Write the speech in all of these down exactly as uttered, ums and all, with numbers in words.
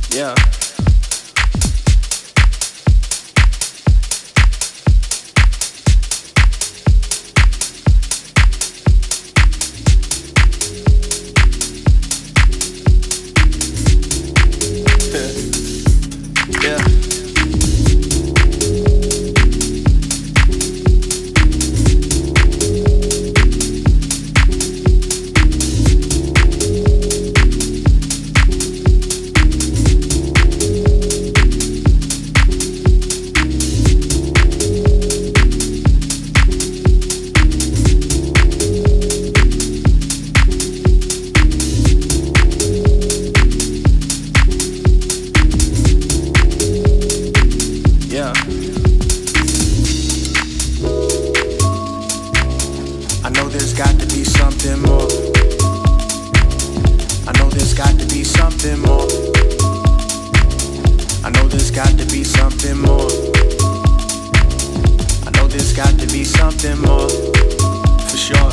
Yeah. Yeah. Yeah. I know there's got to be something more. I know there's got to be something more. I know there's got to be something more. I know there's got to be something more. For sure.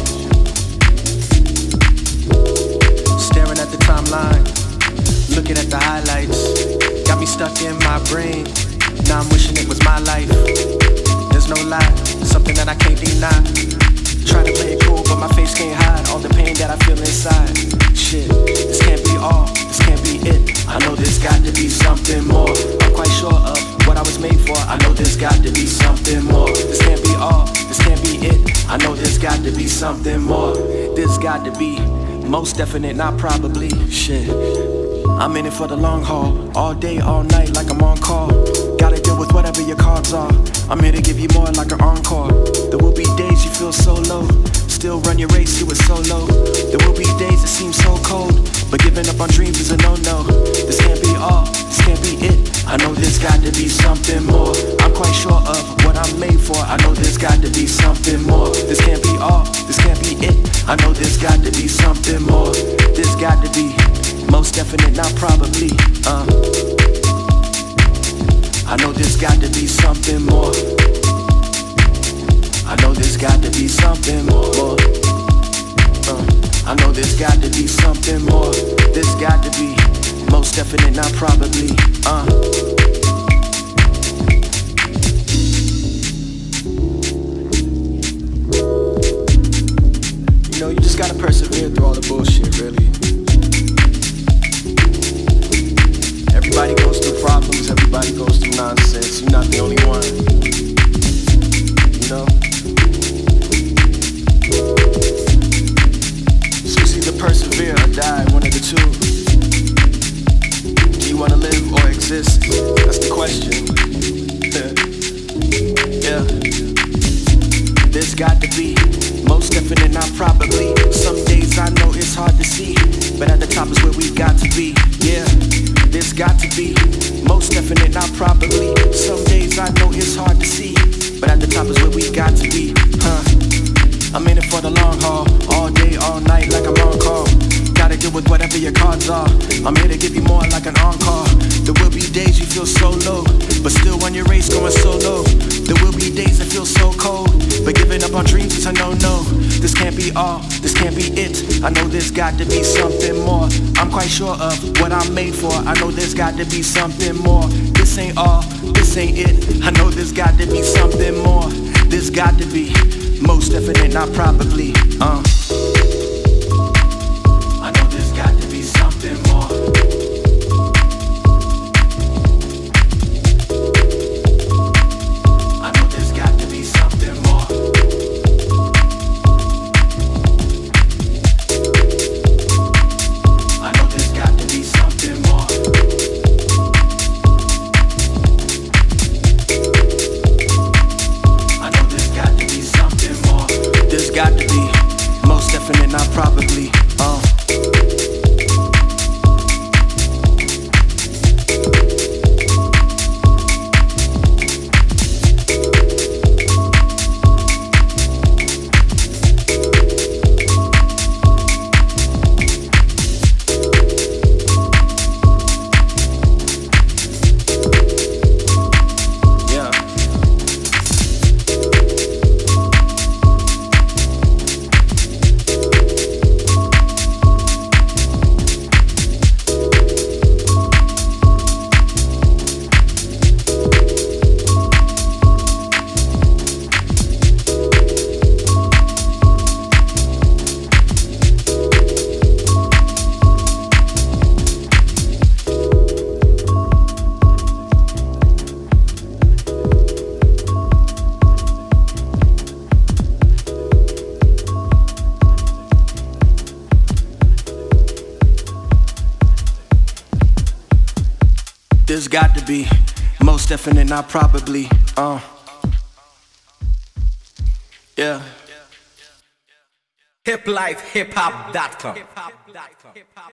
Staring at the timeline, looking at the highlights, got me stuck in my brain. Now I'm wishing it was my life. There's no lie, something that I can't deny. Try to play it cool, but my face can't hide all the pain that I feel inside. Shit, this can't be all, this can't be it. I know there's got to be something more. I'm quite sure of what I was made for. I know there's got to be something more. This can't be all, this can't be it. I know there's got to be something more. There's got to be, most definite, not probably. Shit, I'm in it for the long haul, all day, all night, like I'm on call. Gotta deal with whatever your cards are. I'm here to give you more like an encore. There will be days you feel so low, still run your race, you were so low. There will be days that seem so cold, but giving up on dreams is a no-no. This can't be all, this can't be it. I know there's got to be something more. I'm quite sure of what I'm made for. I know there's got to be something more. This can't be all, this can't be it. I know there's got to be something more. There's got to be, most definite, not probably. Uh. I know there's got to be something more. I know there's got to be something more. Uh, I know there's got to be something more. There's got to be, most definite, not probably. Uh. You know, you just gotta persevere through all the bullshit, really. Everybody goes through problems, everybody goes through nonsense. You're not the only one. You know? So it's either persevere or die, one of the two. Do you wanna live or exist? That's the question. Yeah. There's got to be, most definite, not probably. Some days I know it's hard to see, but at the top is where we got to be. Yeah. There's got to be, most definite, not probably. Some days I know it's hard to see, but at the top is where we got to be, huh? I'm in it for the long haul, all day, all night, like I'm on call. Gotta deal with whatever your cards are. I'm here to give you more like an encore. There will be days you feel so low, but still on your race going solo. There will be days that feel so cold, but giving up on dreams is a no-no. This can't be all, this can't be it. I know there's got to be something more. I'm quite sure of what I'm made for. I know there's got to be something more. This ain't all, this ain't it. I know there's got to be something more. There's got to be, most definite, not probably. Uh. I know there's got to be something more. I know there's got to be something more. I know there's got to be something more. I know there's got to be something more. There's got to be, most definite, not probably. Uh. There's got to be, most definite, not probably. Uh, yeah. hip life hip hop dot com